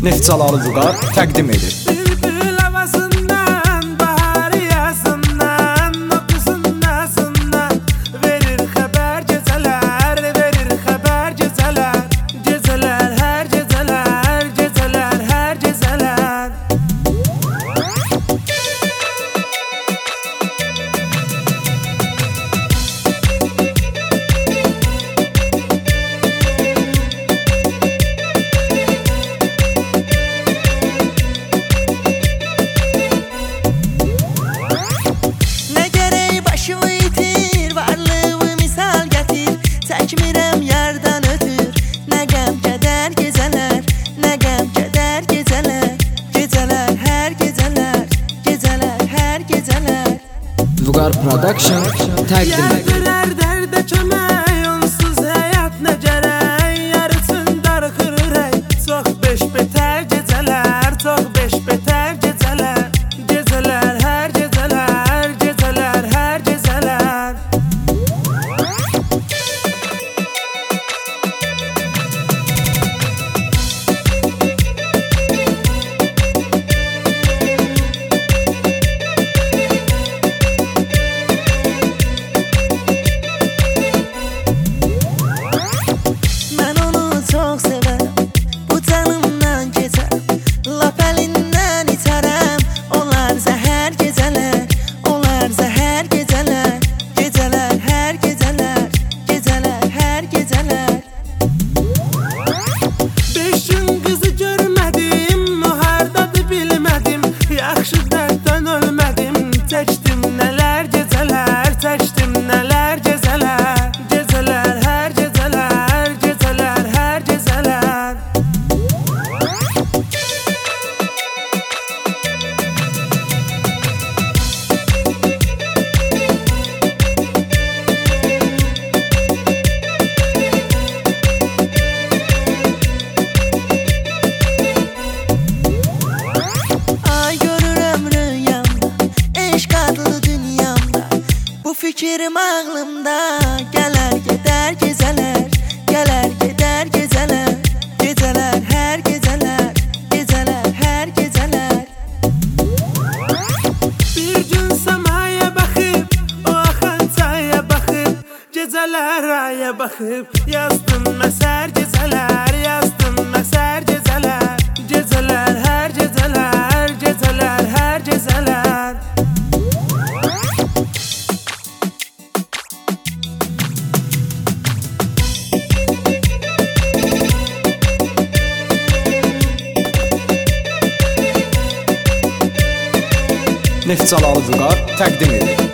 Neftçalalı Vüqar təqdim edir. Bülbül havasından, bahar yazından, okusun nazından verir haber geceler, verir haber geceler. Geceler her geceler, geceler her geceler. Çəkmirəm yardan ötür, nə qəm kədər gecələr, nə qəm kədər gecələr. Gecələr hər gecələr, gecələr hər gecələr. Vüqar Production təqdim edir. Yerdiler derde kömək, onsuz həyat nə gərək. Yarısın darıxır ürək, çox beş betər gecələr, çox beş betər gecələr. Gecələr hər gecələr, gecələr hər gecələr. Çox sevərəm, bu canımdan keçər. Lap əlindən içərəm, onlar zəhər gecələr, onlar zəhər gecələr. Gecələr hər gecələr, gecələr hər gecələr. 5 gün qızı görmədim, o hardadır bilmədim. Yaxşı dərddən ölmədim, çəkdim nələr gecələr, çəkdim nələr gecələr. Gecələr hər gecələr, gecələr hər gecələr. Ay görürəm rüyamda, eşq adlı dünyamda. Bu fikrim ağlımda, gələr gedər gecələr, gələr gedər gecələr. Gecələr hər gecələr, gecələr hər gecələr. Bir gün səmaya baxıb, o axan çaya baxıb, gecələr aya baxıb, yazdım məsər gecələr, yazdım məsər gecələr. Gecələr hər gecələr, gecələr hər gecələr. Neftçalalı Vüqar təqdim edir.